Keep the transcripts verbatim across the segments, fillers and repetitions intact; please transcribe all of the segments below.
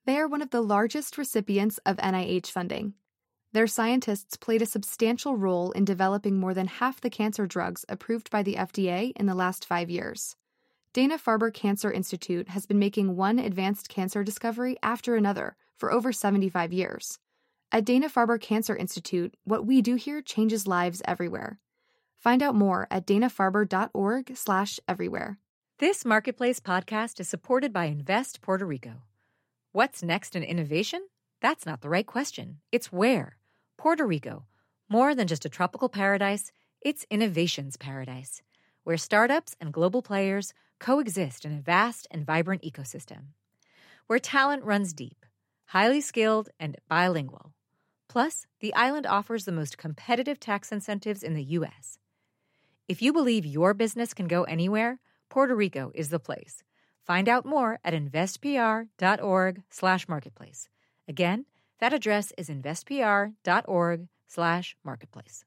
They are one of the largest recipients of N I H funding. Their scientists played a substantial role in developing more than half the cancer drugs approved by the F D A in the last five years. Dana-Farber Cancer Institute has been making one advanced cancer discovery after another for over seventy-five years. At Dana-Farber Cancer Institute, what we do here changes lives everywhere. Find out more at dana-farber.org slash everywhere. This Marketplace podcast is supported by Invest Puerto Rico. What's next in innovation? That's not the right question. It's where. Puerto Rico. More than just a tropical paradise, it's innovation's paradise, where startups and global players coexist in a vast and vibrant ecosystem. Where talent runs deep, highly skilled, and bilingual. Plus, the island offers the most competitive tax incentives in the U S. If you believe your business can go anywhere, Puerto Rico is the place. Find out more at investpr.org slash marketplace. Again, that address is investpr.org slash marketplace.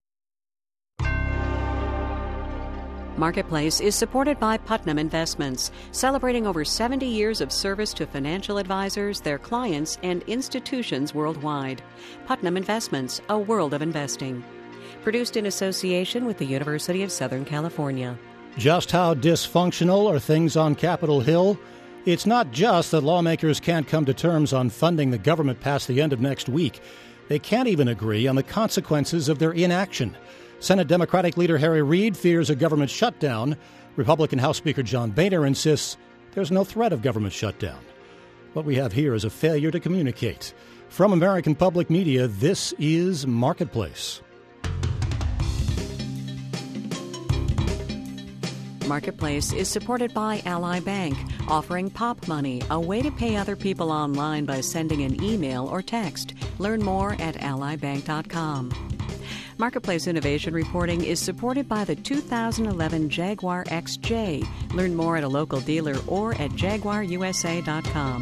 Marketplace is supported by Putnam Investments, celebrating over seventy years of service to financial advisors, their clients, and institutions worldwide. Putnam Investments, a world of investing. Produced in association with the University of Southern California. Just how dysfunctional are things on Capitol Hill? It's not just that lawmakers can't come to terms on funding the government past the end of next week. They can't even agree on the consequences of their inaction. Senate Democratic leader Harry Reid fears a government shutdown. Republican House Speaker John Boehner insists there's no threat of government shutdown. What we have here is a failure to communicate. From American Public Media, this is Marketplace. Marketplace is supported by Ally Bank, offering Pop Money, a way to pay other people online by sending an email or text. Learn more at ally bank dot com. Marketplace Innovation Reporting is supported by the two thousand eleven Jaguar X J. Learn more at a local dealer or at jaguar u s a dot com.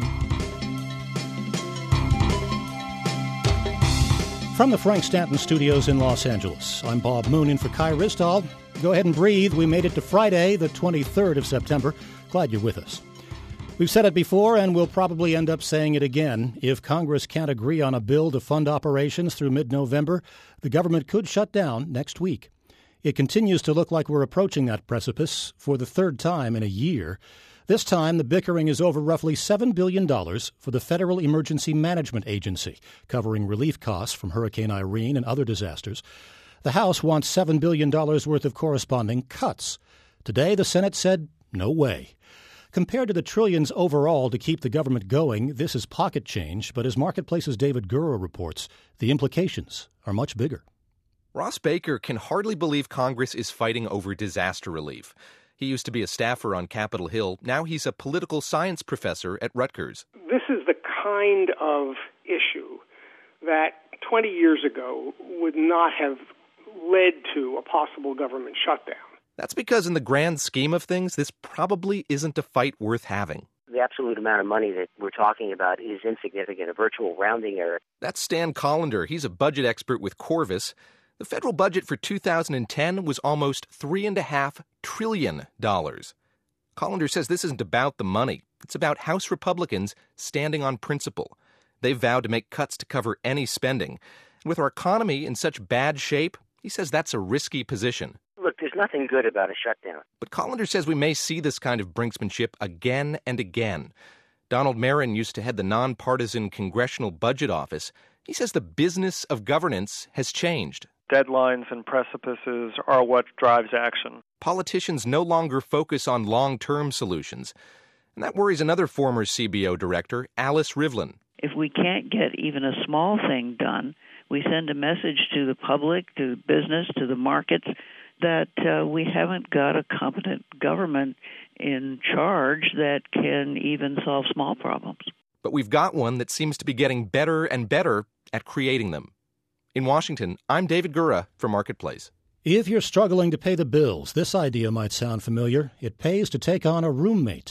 From the Frank Stanton Studios in Los Angeles, I'm Bob Moon in for Kai Ristal. Go ahead and breathe. We made it to Friday, the twenty-third of September. Glad you're with us. We've said it before, and we'll probably end up saying it again. If Congress can't agree on a bill to fund operations through mid-November, the government could shut down next week. It continues to look like we're approaching that precipice for the third time in a year. This time, the bickering is over roughly seven billion dollars for the Federal Emergency Management Agency, covering relief costs from Hurricane Irene and other disasters. The House wants seven billion dollars worth of corresponding cuts. Today, the Senate said, no way. Compared to the trillions overall to keep the government going, this is pocket change, but as Marketplace's David Gura reports, the implications are much bigger. Ross Baker can hardly believe Congress is fighting over disaster relief. He used to be a staffer on Capitol Hill. Now he's a political science professor at Rutgers. This is the kind of issue that twenty years ago would not have led to a possible government shutdown. That's because in the grand scheme of things, this probably isn't a fight worth having. The absolute amount of money that we're talking about is insignificant, a virtual rounding error. That's Stan Collender. He's a budget expert with Corvus. The federal budget for two thousand ten was almost three point five trillion dollars. Collender says this isn't about the money. It's about House Republicans standing on principle. They've vowed to make cuts to cover any spending. And with our economy in such bad shape, he says that's a risky position. Look, there's nothing good about a shutdown. But Collender says we may see this kind of brinksmanship again and again. Donald Marin used to head the nonpartisan Congressional Budget Office. He says the business of governance has changed. Deadlines and precipices are what drives action. Politicians no longer focus on long-term solutions. And that worries another former C B O director, Alice Rivlin. If we can't get even a small thing done, we send a message to the public, to business, to the markets, that uh, we haven't got a competent government in charge that can even solve small problems. But we've got one that seems to be getting better and better at creating them. In Washington, I'm David Gura for Marketplace. If you're struggling to pay the bills, this idea might sound familiar. It pays to take on a roommate.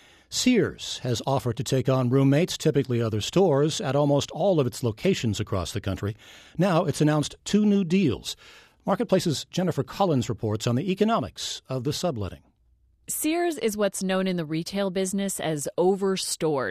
Sears has offered to take on roommates, typically other stores, at almost all of its locations across the country. Now it's announced two new deals. Marketplace's Jennifer Collins reports on the economics of the subletting. Sears is what's known in the retail business as overstored.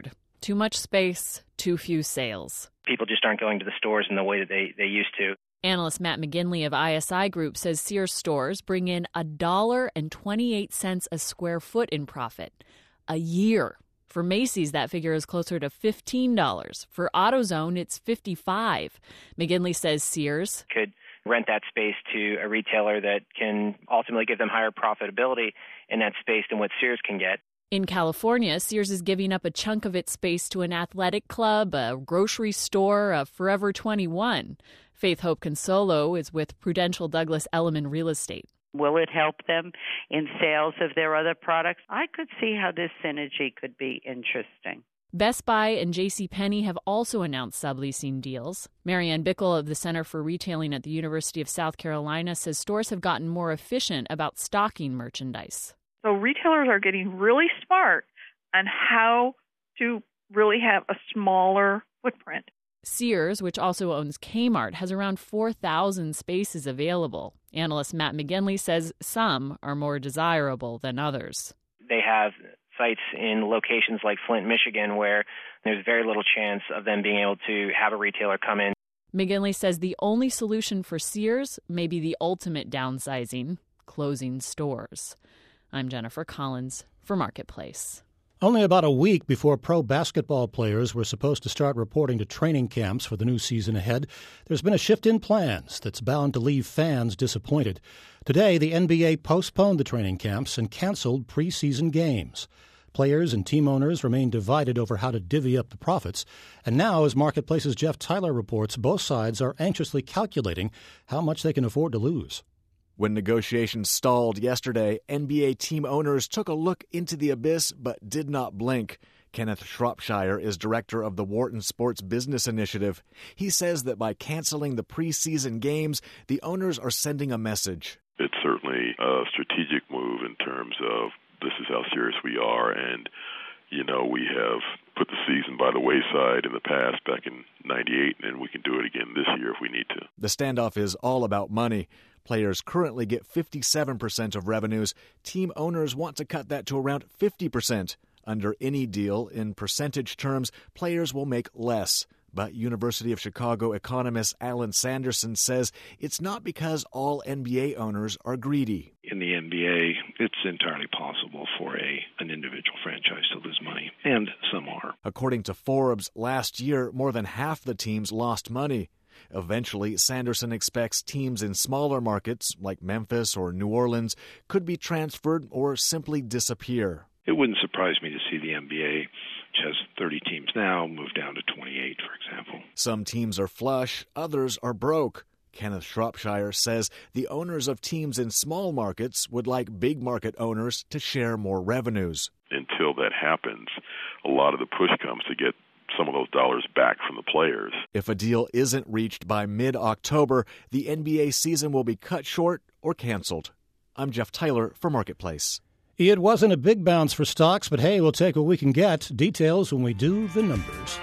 Too much space, too few sales. People just aren't going to the stores in the way that they, they used to. Analyst Matt McGinley of I S I Group says Sears stores bring in one dollar and twenty-eight cents a square foot in profit a year. For Macy's, that figure is closer to fifteen dollars. For AutoZone, it's fifty-five dollars. McGinley says Sears could rent that space to a retailer that can ultimately give them higher profitability in that space than what Sears can get. In California, Sears is giving up a chunk of its space to an athletic club, a grocery store, a Forever twenty-one. Faith Hope Consolo is with Prudential Douglas Elliman Real Estate. Will it help them in sales of their other products? I could see how this synergy could be interesting. Best Buy and JCPenney have also announced subleasing deals. Marianne Bickle of the Center for Retailing at the University of South Carolina says stores have gotten more efficient about stocking merchandise. So retailers are getting really smart on how to really have a smaller footprint. Sears, which also owns Kmart, has around four thousand spaces available. Analyst Matt McGinley says some are more desirable than others. They have sites in locations like Flint, Michigan, where there's very little chance of them being able to have a retailer come in. McGinley says the only solution for Sears may be the ultimate downsizing, closing stores. I'm Jennifer Collins for Marketplace. Only about a week before pro basketball players were supposed to start reporting to training camps for the new season ahead, there's been a shift in plans that's bound to leave fans disappointed. Today, the N B A postponed the training camps and canceled preseason games. Players and team owners remain divided over how to divvy up the profits. And now, as Marketplace's Jeff Tyler reports, both sides are anxiously calculating how much they can afford to lose. When negotiations stalled yesterday, N B A team owners took a look into the abyss but did not blink. Kenneth Shropshire is director of the Wharton Sports Business Initiative. He says that by canceling the preseason games, the owners are sending a message. It's certainly a strategic move in terms of this is how serious we are, and, you know, we have put the season by the wayside in the past back in ninety-eight, and we can do it again this year if we need to. The standoff is all about money. Players currently get fifty-seven percent of revenues. Team owners want to cut that to around fifty percent. Under any deal, in percentage terms, players will make less. But University of Chicago economist Alan Sanderson says it's not because all N B A owners are greedy. In the N B A, it's entirely possible for a an individual franchise to lose money, and some are. According to Forbes, last year, more than half the teams lost money. Eventually, Sanderson expects teams in smaller markets, like Memphis or New Orleans, could be transferred or simply disappear. It wouldn't surprise me to see the N B A, which has thirty teams now, move down to twenty-eight, for example. Some teams are flush, others are broke. Kenneth Shropshire says the owners of teams in small markets would like big market owners to share more revenues. Until that happens, a lot of the push comes to get some of those dollars back from the players. If a deal isn't reached by mid-October, the N B A season will be cut short or canceled. I'm Jeff Tyler for Marketplace. It wasn't a big bounce for stocks, but hey, we'll take what we can get. Details when we do the numbers.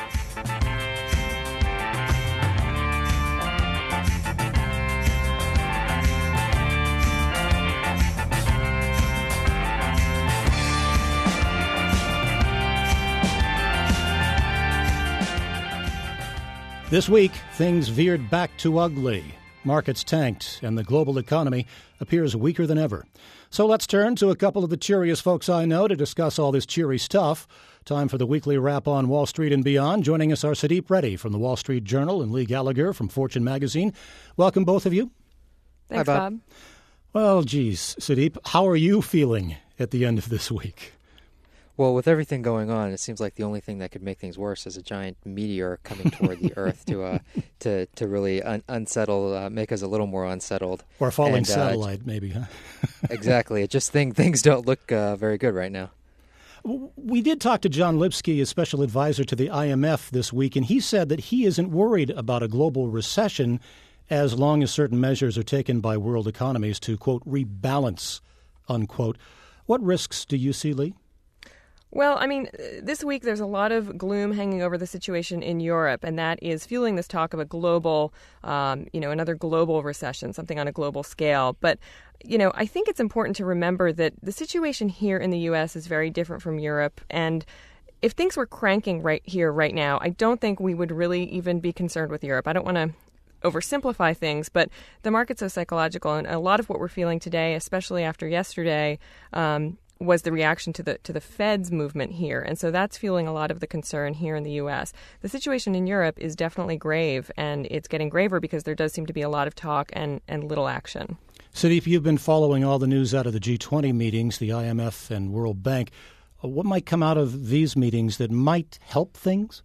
This week, things veered back to ugly. Markets tanked, and the global economy appears weaker than ever. So let's turn to a couple of the cheeriest folks I know to discuss all this cheery stuff. Time for the weekly wrap on Wall Street and beyond. Joining us are Sudeep Reddy from the Wall Street Journal and Lee Gallagher from Fortune magazine. Welcome, both of you. Thanks, Hi, Bob. Bob. Well, geez, Sudeep, how are you feeling at the end of this week? Well, with everything going on, it seems like the only thing that could make things worse is a giant meteor coming toward the Earth to uh, to to really un- unsettle, uh, make us a little more unsettled. Or a falling and, satellite, uh, maybe, huh? Exactly. It just think things don't look uh, very good right now. We did talk to John Lipsky, a special advisor to the I M F this week, and he said that he isn't worried about a global recession as long as certain measures are taken by world economies to, quote, rebalance, unquote. What risks do you see, Lee? Well, I mean, this week there's a lot of gloom hanging over the situation in Europe, and that is fueling this talk of a global, um, you know, another global recession, something on a global scale. But, you know, I think it's important to remember that the situation here in the U S is very different from Europe, and if things were cranking right here, right now, I don't think we would really even be concerned with Europe. I don't want to oversimplify things, but the market's so psychological, and a lot of what we're feeling today, especially after yesterday, um, was the reaction to the to the Fed's movement here. And so that's fueling a lot of the concern here in the U S. The situation in Europe is definitely grave, and it's getting graver because there does seem to be a lot of talk and, and little action. Sudeep, you've been following all the news out of the G twenty meetings, the I M F and World Bank. What might come out of these meetings that might help things?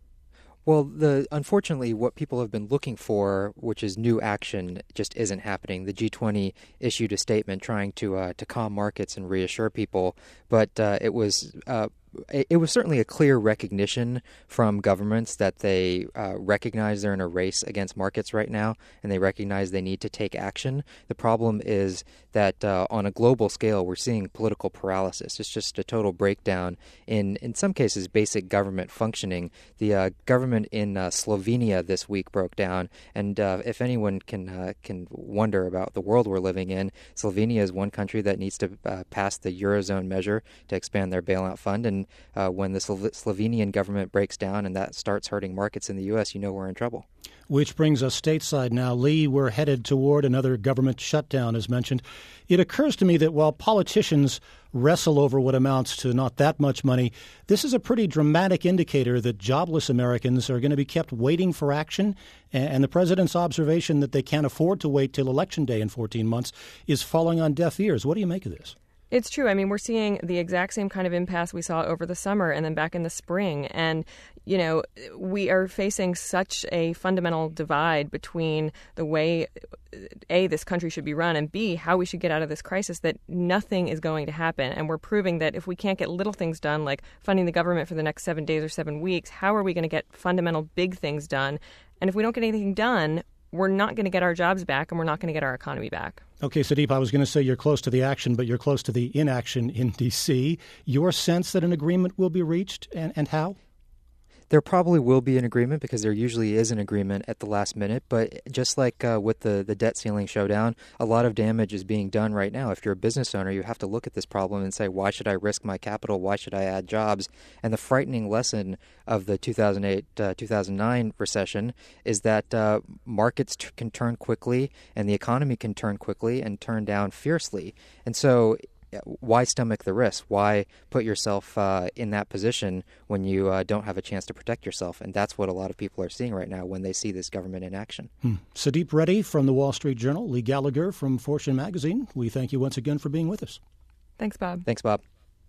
Well, the unfortunately, what people have been looking for, which is new action, just isn't happening. The G twenty issued a statement trying to uh, to calm markets and reassure people, but uh, it was uh, it was certainly a clear recognition from governments that they uh, recognize they're in a race against markets right now, and they recognize they need to take action. The problem is that uh, on a global scale, we're seeing political paralysis. It's just a total breakdown in, in some cases, basic government functioning. The uh, government in uh, Slovenia this week broke down, and uh, if anyone can uh, can wonder about the world we're living in, Slovenia is one country that needs to uh, pass the Eurozone measure to expand their bailout fund, and Uh, when the Slo- Slovenian government breaks down and that starts hurting markets in the U S, you know we're in trouble. Which brings us stateside now. Lee, we're headed toward another government shutdown, as mentioned. It occurs to me that while politicians wrestle over what amounts to not that much money, this is a pretty dramatic indicator that jobless Americans are going to be kept waiting for action. And the president's observation that they can't afford to wait till Election Day in fourteen months is falling on deaf ears. What do you make of this? It's true. I mean, we're seeing the exact same kind of impasse we saw over the summer and then back in the spring. And, you know, we are facing such a fundamental divide between the way, A, this country should be run, and B, how we should get out of this crisis, that nothing is going to happen. And we're proving that if we can't get little things done, like funding the government for the next seven days or seven weeks, how are we going to get fundamental big things done? And if we don't get anything done, we're not going to get our jobs back, and we're not going to get our economy back. Okay, Sudeep, I was going to say you're close to the action, but you're close to the inaction in D C. Your sense that an agreement will be reached, and, and how? There probably will be an agreement because there usually is an agreement at the last minute. But just like uh, with the, the debt ceiling showdown, a lot of damage is being done right now. If you're a business owner, you have to look at this problem and say, why should I risk my capital? Why should I add jobs? And the frightening lesson of the two thousand eight, two thousand nine recession is that uh, markets t- can turn quickly and the economy can turn quickly and turn down fiercely. And so why stomach the risk? Why put yourself uh, in that position when you uh, don't have a chance to protect yourself? And that's what a lot of people are seeing right now when they see this government in action. Hmm. Sudeep Reddy from the Wall Street Journal, Lee Gallagher from Fortune Magazine. We thank you once again for being with us. Thanks, Bob. Thanks, Bob.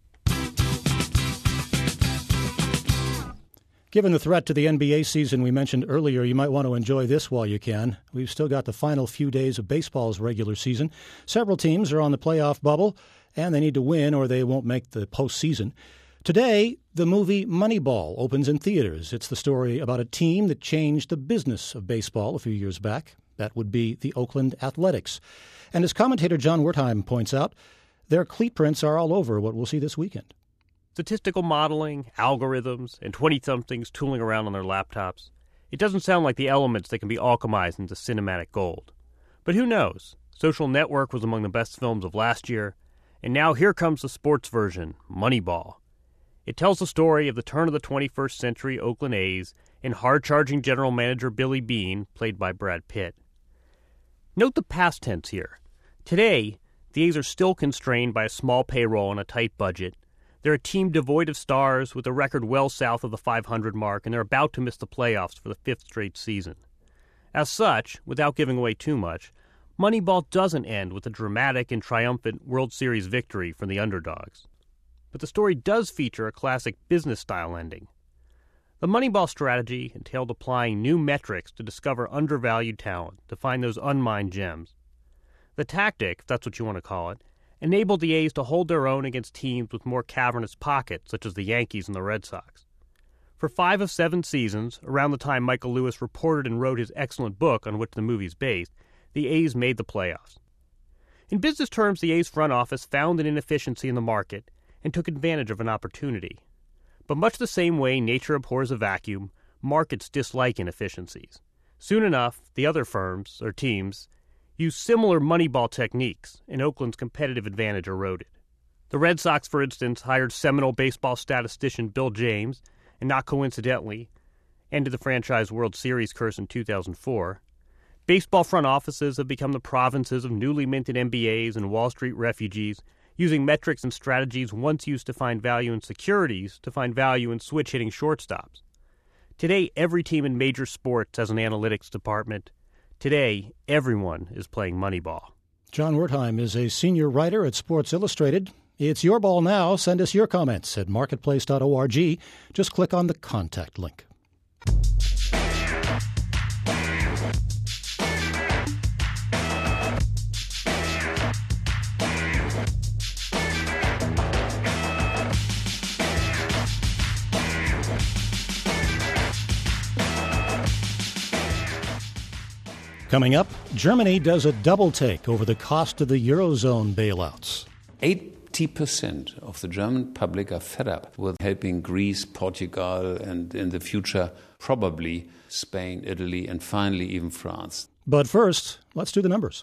Given the threat to the N B A season we mentioned earlier, you might want to enjoy this while you can. We've still got the final few days of baseball's regular season. Several teams are on the playoff bubble, and they need to win or they won't make the postseason. Today, the movie Moneyball opens in theaters. It's the story about a team that changed the business of baseball a few years back. That would be the Oakland Athletics. And as commentator John Wertheim points out, their cleat prints are all over what we'll see this weekend. Statistical modeling, algorithms, and twenty-somethings tooling around on their laptops. It doesn't sound like the elements that can be alchemized into cinematic gold. But who knows? Social Network was among the best films of last year, and now here comes the sports version, Moneyball. It tells the story of the turn of the twenty-first century Oakland A's and hard-charging general manager Billy Beane, played by Brad Pitt. Note the past tense here. Today, the A's are still constrained by a small payroll and a tight budget. They're a team devoid of stars with a record well south of the five hundred mark, and they're about to miss the playoffs for the fifth straight season. As such, without giving away too much, Moneyball doesn't end with a dramatic and triumphant World Series victory from the underdogs. But the story does feature a classic business-style ending. The Moneyball strategy entailed applying new metrics to discover undervalued talent, to find those unmined gems. The tactic, if that's what you want to call it, enabled the A's to hold their own against teams with more cavernous pockets, such as the Yankees and the Red Sox. For five of seven seasons, around the time Michael Lewis reported and wrote his excellent book on which the movie's based, the A's made the playoffs. In business terms, the A's front office found an inefficiency in the market and took advantage of an opportunity. But much the same way nature abhors a vacuum, markets dislike inefficiencies. Soon enough, the other firms, or teams, used similar Moneyball techniques, and Oakland's competitive advantage eroded. The Red Sox, for instance, hired seminal baseball statistician Bill James, and not coincidentally, ended the franchise World Series curse in two thousand four. Baseball front offices have become the provinces of newly minted M B As and Wall Street refugees, using metrics and strategies once used to find value in securities to find value in switch-hitting shortstops. Today, every team in major sports has an analytics department. Today, everyone is playing Moneyball. John Wertheim is a senior writer at Sports Illustrated. It's your ball now. Send us your comments at marketplace dot org. Just click on the contact link. Coming up, Germany does a double take over the cost of the Eurozone bailouts. eighty percent of the German public are fed up with helping Greece, Portugal, and in the future, probably Spain, Italy, and finally even France. But first, let's do the numbers.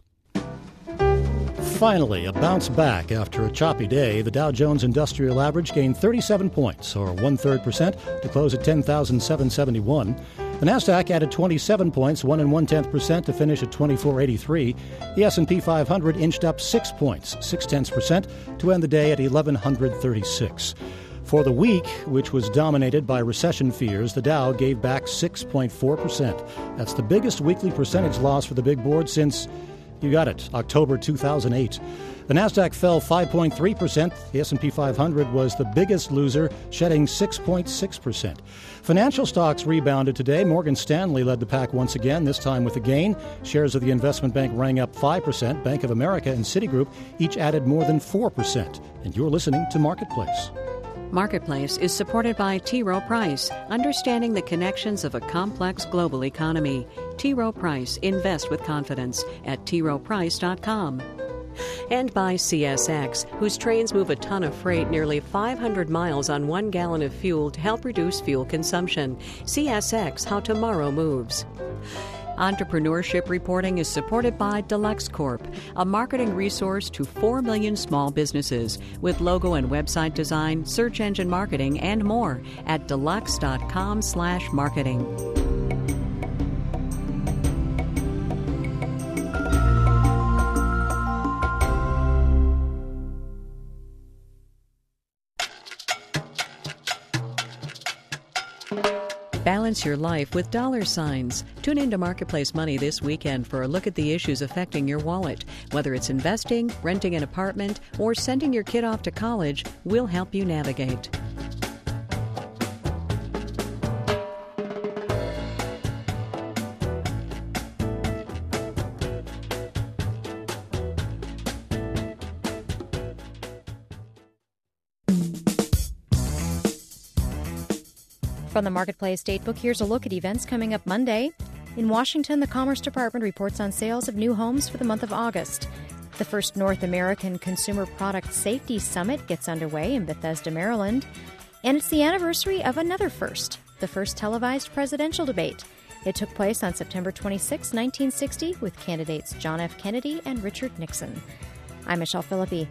Finally, a bounce back after a choppy day. The Dow Jones Industrial Average gained thirty-seven points, or one-third percent, to close at ten thousand seven hundred seventy-one. The Nasdaq added twenty-seven points, one and one-tenth percent, to finish at twenty-four eighty-three. The S and P five hundred inched up six points, six-tenths percent, to end the day at eleven thirty-six. For the week, which was dominated by recession fears, the Dow gave back six point four percent. That's the biggest weekly percentage loss for the big board since, you got it, October two thousand eight. The Nasdaq fell five point three percent. The S and P five hundred was the biggest loser, shedding six point six percent. Financial stocks rebounded today. Morgan Stanley led the pack once again, this time with a gain. Shares of the investment bank rang up five percent. Bank of America and Citigroup each added more than four percent. And you're listening to Marketplace. Marketplace is supported by T. Rowe Price, understanding the connections of a complex global economy. T. Rowe Price, invest with confidence at t rowe price dot com. And by C S X, whose trains move a ton of freight nearly five hundred miles on one gallon of fuel to help reduce fuel consumption. C S X, how tomorrow moves. Entrepreneurship reporting is supported by Deluxe Corp, a marketing resource to four million small businesses with logo and website design, search engine marketing, and more at deluxe dot com slash marketing. Balance your life with dollar signs. Tune into Marketplace Money this weekend for a look at the issues affecting your wallet. Whether it's investing, renting an apartment, or sending your kid off to college, we'll help you navigate. From the Marketplace Datebook, here's a look at events coming up Monday. In Washington, the Commerce Department reports on sales of new homes for the month of August. The first North American Consumer Product Safety Summit gets underway in Bethesda, Maryland. And it's the anniversary of another first, the first televised presidential debate. It took place on September twenty-sixth, nineteen sixty, with candidates John F. Kennedy and Richard Nixon. I'm Michelle Philippi.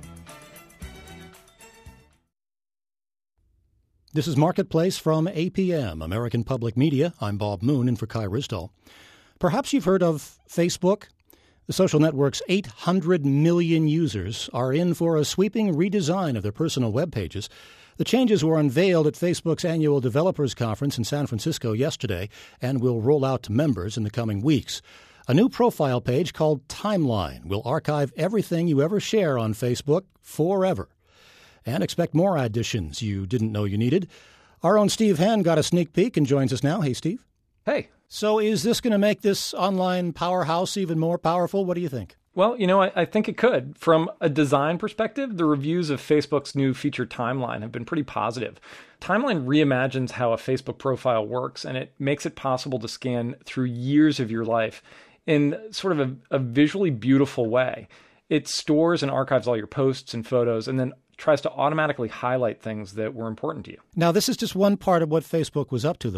This is Marketplace from A P M, American Public Media. I'm Bob Moon, in for Kai Risdall. Perhaps you've heard of Facebook. The social network's eight hundred million users are in for a sweeping redesign of their personal web pages. The changes were unveiled at Facebook's annual developers conference in San Francisco yesterday and will roll out to members in the coming weeks. A new profile page called Timeline will archive everything you ever share on Facebook forever. And expect more additions you didn't know you needed. Our own Steve Henn got a sneak peek and joins us now. Hey, Steve. Hey. So is this going to make this online powerhouse even more powerful? What do you think? Well, you know, I, I think it could. From a design perspective, the reviews of Facebook's new feature Timeline have been pretty positive. Timeline reimagines how a Facebook profile works, and it makes it possible to scan through years of your life in sort of a, a visually beautiful way. It stores and archives all your posts and photos, and then tries to automatically highlight things that were important to you. Now, this is just one part of what Facebook was up to, though, right?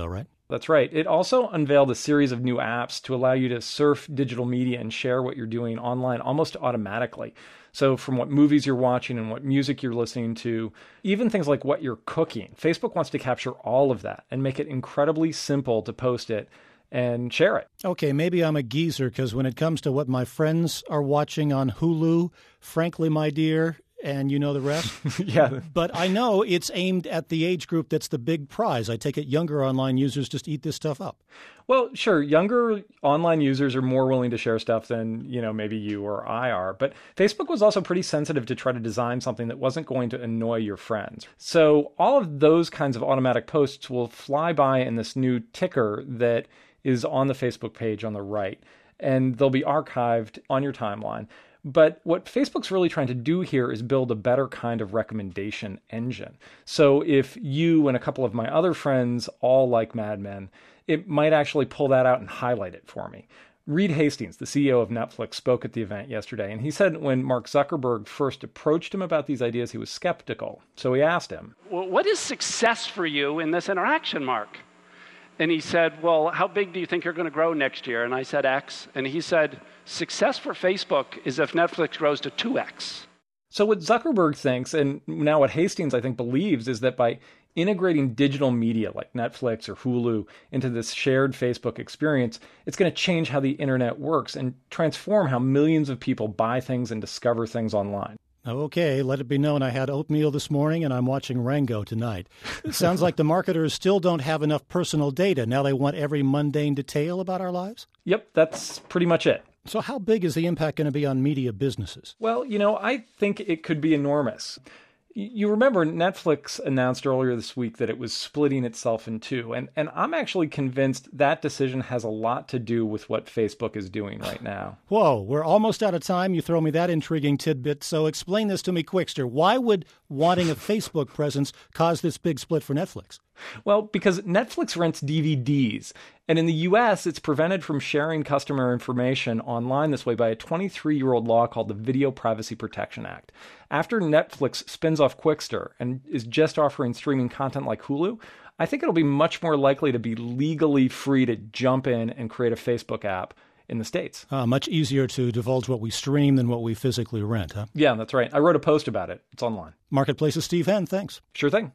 That's right. It also unveiled a series of new apps to allow you to surf digital media and share what you're doing online almost automatically. So from what movies you're watching and what music you're listening to, even things like what you're cooking, Facebook wants to capture all of that and make it incredibly simple to post it and share it. Okay, maybe I'm a geezer because when it comes to what my friends are watching on Hulu, frankly, my dear, and you know the rest. Yeah. But I know it's aimed at the age group that's the big prize. I take it younger online users just eat this stuff up. Well, sure. Younger online users are more willing to share stuff than, you know, maybe you or I are. But Facebook was also pretty sensitive to try to design something that wasn't going to annoy your friends. So all of those kinds of automatic posts will fly by in this new ticker that is on the Facebook page on the right, and they'll be archived on your timeline. But what Facebook's really trying to do here is build a better kind of recommendation engine. So if you and a couple of my other friends all like Mad Men, it might actually pull that out and highlight it for me. Reed Hastings, the C E O of Netflix, spoke at the event yesterday, and he said when Mark Zuckerberg first approached him about these ideas, he was skeptical. So he asked him, well, what is success for you in this interaction, Mark? And he said, well, how big do you think you're going to grow next year? And I said X. And he said, success for Facebook is if Netflix grows to two X. So what Zuckerberg thinks, and now what Hastings, I think, believes, is that by integrating digital media like Netflix or Hulu into this shared Facebook experience, it's going to change how the internet works and transform how millions of people buy things and discover things online. Okay, let it be known I had oatmeal this morning and I'm watching Rango tonight. It sounds like the marketers still don't have enough personal data. Now they want every mundane detail about our lives? Yep, that's pretty much it. So how big is the impact going to be on media businesses? Well, you know, I think it could be enormous. You remember Netflix announced earlier this week that it was splitting itself in two, and, and I'm actually convinced that decision has a lot to do with what Facebook is doing right now. Whoa, we're almost out of time. You throw me that intriguing tidbit, so explain this to me, Quickster. Why would wanting a Facebook presence cause this big split for Netflix? Well, because Netflix rents D V Ds, and in the U S, it's prevented from sharing customer information online this way by a twenty-three-year-old law called the Video Privacy Protection Act. After Netflix spins off Quickster and is just offering streaming content like Hulu, I think it'll be much more likely to be legally free to jump in and create a Facebook app in the States. Uh, much easier to divulge what we stream than what we physically rent, huh? Yeah, that's right. I wrote a post about it. It's online. Marketplace's Steve Henn, thanks. Sure thing.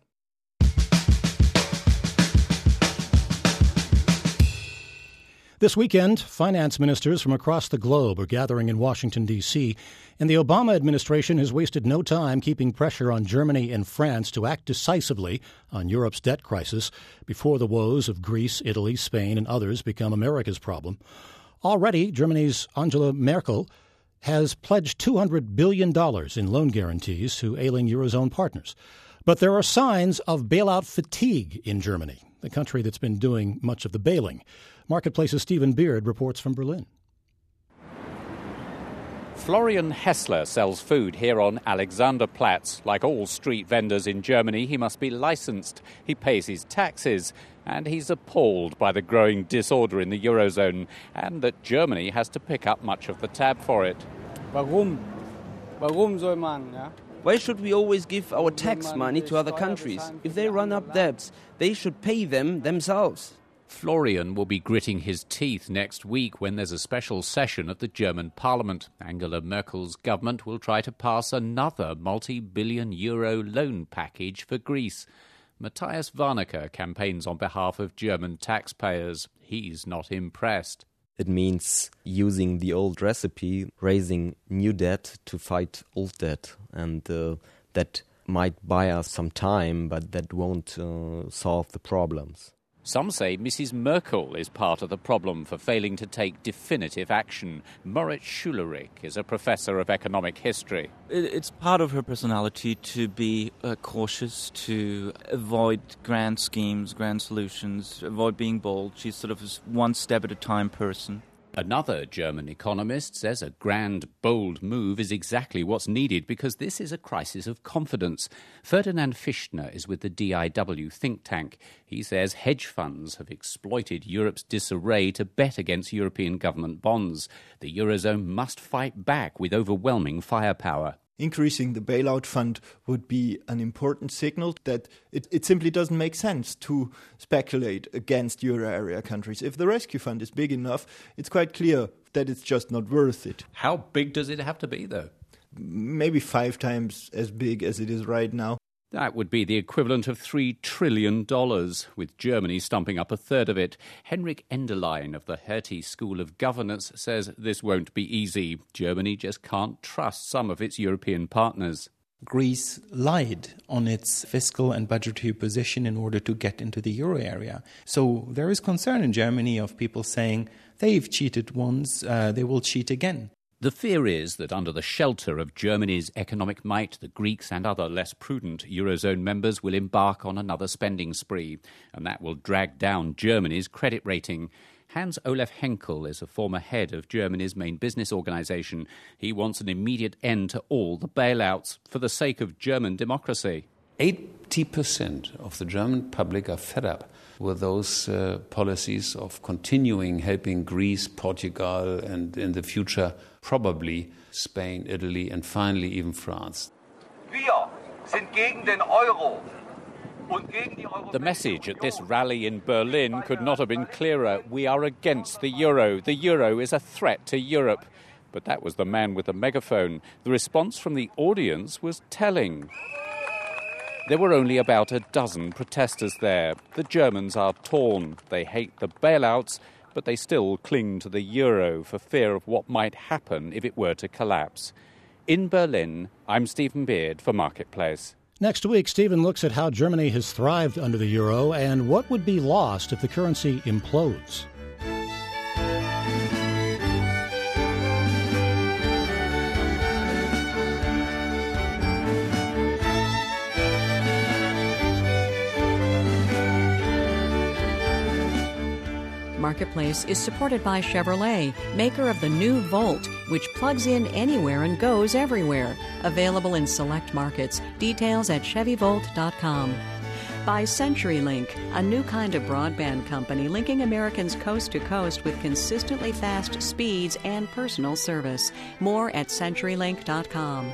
This weekend, finance ministers from across the globe are gathering in Washington, D C, and the Obama administration has wasted no time keeping pressure on Germany and France to act decisively on Europe's debt crisis before the woes of Greece, Italy, Spain, and others become America's problem. Already, Germany's Angela Merkel has pledged two hundred billion dollars in loan guarantees to ailing Eurozone partners. But there are signs of bailout fatigue in Germany, the country that's been doing much of the bailing. Marketplace's Stephen Beard reports from Berlin. Florian Hessler sells food here on Alexanderplatz. Like all street vendors in Germany, he must be licensed. He pays his taxes, and he's appalled by the growing disorder in the Eurozone and that Germany has to pick up much of the tab for it. Warum? Warum soll man, ja? Why should we always give our tax money to other countries? If they run up debts, they should pay them themselves. Florian will be gritting his teeth next week when there's a special session of the German parliament. Angela Merkel's government will try to pass another multi-billion euro loan package for Greece. Matthias Warnecke campaigns on behalf of German taxpayers. He's not impressed. It means using the old recipe, raising new debt to fight old debt. And uh, that might buy us some time, but that won't uh, solve the problems. Some say Missus Merkel is part of the problem for failing to take definitive action. Moritz Schulerich is a professor of economic history. It's part of her personality to be uh, cautious, to avoid grand schemes, grand solutions, avoid being bold. She's sort of a one step at a time person. Another German economist says a grand, bold move is exactly what's needed because this is a crisis of confidence. Ferdinand Fichtner is with the D I W think tank. He says hedge funds have exploited Europe's disarray to bet against European government bonds. The Eurozone must fight back with overwhelming firepower. increasing the bailout fund would be an important signal that it, it simply doesn't make sense to speculate against euro area countries. If the rescue fund is big enough, it's quite clear that it's just not worth it. How big does it have to be, though? Maybe five times as big as it is right now. That would be the equivalent of three trillion dollars, with Germany stumping up a third of it. Henrik Enderlein of the Hertie School of Governance says this won't be easy. Germany just can't trust some of its European partners. Greece lied on its fiscal and budgetary position in order to get into the euro area. So there is concern in Germany of people saying they've cheated once, uh, they will cheat again. The fear is that under the shelter of Germany's economic might, the Greeks and other less prudent Eurozone members will embark on another spending spree, and that will drag down Germany's credit rating. Hans-Olaf Henkel is a former head of Germany's main business organisation. He wants an immediate end to all the bailouts for the sake of German democracy. eighty percent of the German public are fed up with those uh, policies of continuing helping Greece, Portugal, and in the future probably Spain, Italy, and finally even France. Wir sind gegen den Euro. The message at this rally in Berlin could not have been clearer. We are against the euro. The euro is a threat to Europe. But that was the man with the megaphone. The response from the audience was telling. There were only about a dozen protesters there. The Germans are torn. They hate the bailouts, but they still cling to the euro for fear of what might happen if it were to collapse. In Berlin, I'm Stephen Beard for Marketplace. Next week, Stephen looks at how Germany has thrived under the euro and what would be lost if the currency implodes. Marketplace is supported by Chevrolet, maker of the new Volt, which plugs in anywhere and goes everywhere. Available in select markets. Details at Chevy Volt dot com. By CenturyLink, a new kind of broadband company linking Americans coast to coast with consistently fast speeds and personal service. More at Century Link dot com.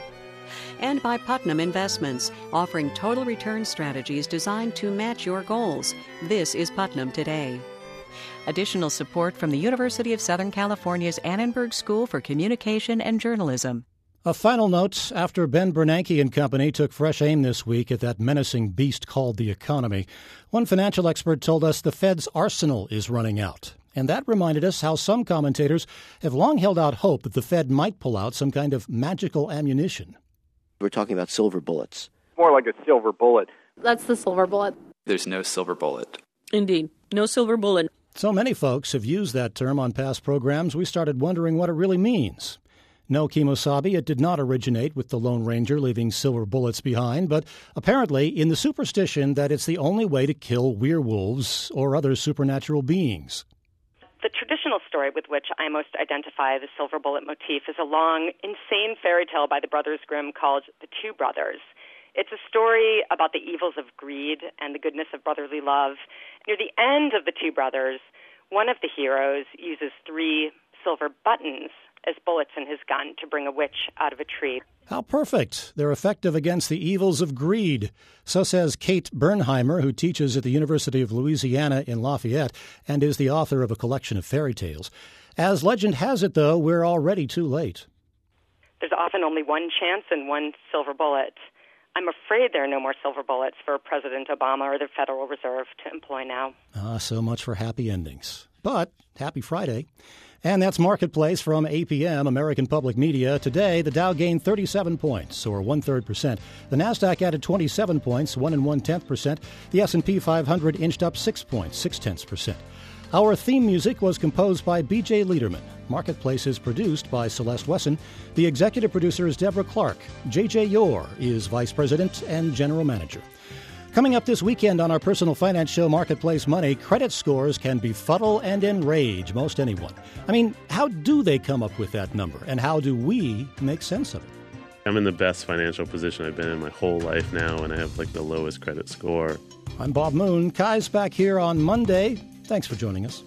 And by Putnam Investments, offering total return strategies designed to match your goals. This is Putnam Today. Additional support from the University of Southern California's Annenberg School for Communication and Journalism. A final note, after Ben Bernanke and company took fresh aim this week at that menacing beast called the economy, one financial expert told us the Fed's arsenal is running out. And that reminded us how some commentators have long held out hope that the Fed might pull out some kind of magical ammunition. We're talking about silver bullets. More like a silver bullet. That's the silver bullet. There's no silver bullet. Indeed, no silver bullet. So many folks have used that term on past programs, we started wondering what it really means. No, Kimosabe, it did not originate with the Lone Ranger leaving silver bullets behind, but apparently in the superstition that it's the only way to kill werewolves or other supernatural beings. The traditional story with which I most identify the silver bullet motif is a long, insane fairy tale by the Brothers Grimm called The Two Brothers. It's a story about the evils of greed and the goodness of brotherly love. Near the end of The Two Brothers, one of the heroes uses three silver buttons as bullets in his gun to bring a witch out of a tree. How perfect. They're effective against the evils of greed. So says Kate Bernheimer, who teaches at the University of Louisiana in Lafayette and is the author of a collection of fairy tales. As legend has it, though, we're already too late. There's often only one chance and one silver bullet. I'm afraid there are no more silver bullets for President Obama or the Federal Reserve to employ now. Ah, so much for happy endings. But happy Friday. And that's Marketplace from A P M, American Public Media. Today, the Dow gained thirty-seven points, or one-third percent. The Nasdaq added twenty-seven points, one and one-tenth percent. The S and P five hundred inched up six points, six-tenths percent. Our theme music was composed by B J Liederman. Marketplace is produced by Celeste Wesson. The executive producer is Deborah Clark. J J Yore is vice president and general manager. Coming up this weekend on our personal finance show, Marketplace Money, credit scores can befuddle and enrage most anyone. I mean, how do they come up with that number, and how do we make sense of it? I'm in the best financial position I've been in my whole life now, and I have like the lowest credit score. I'm Bob Moon. Kai's back here on Monday. Thanks for joining us.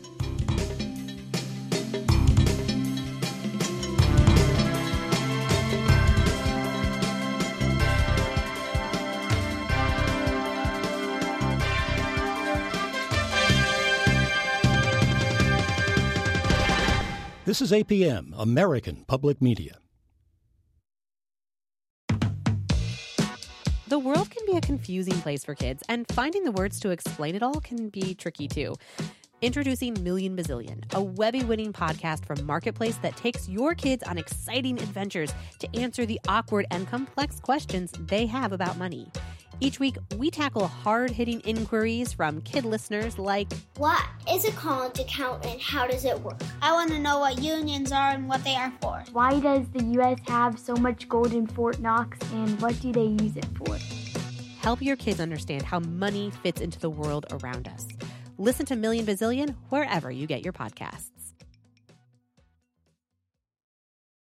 This is A P M, American Public Media. The world can be a confusing place for kids, and finding the words to explain it all can be tricky too. Introducing Million Bazillion, a Webby-winning podcast from Marketplace that takes your kids on exciting adventures to answer the awkward and complex questions they have about money. Each week, we tackle hard-hitting inquiries from kid listeners like, what is a current account and how does it work? I want to know what unions are and what they are for. Why does the U S have so much gold in Fort Knox and what do they use it for? Help your kids understand how money fits into the world around us. Listen to Million Bazillion wherever you get your podcasts.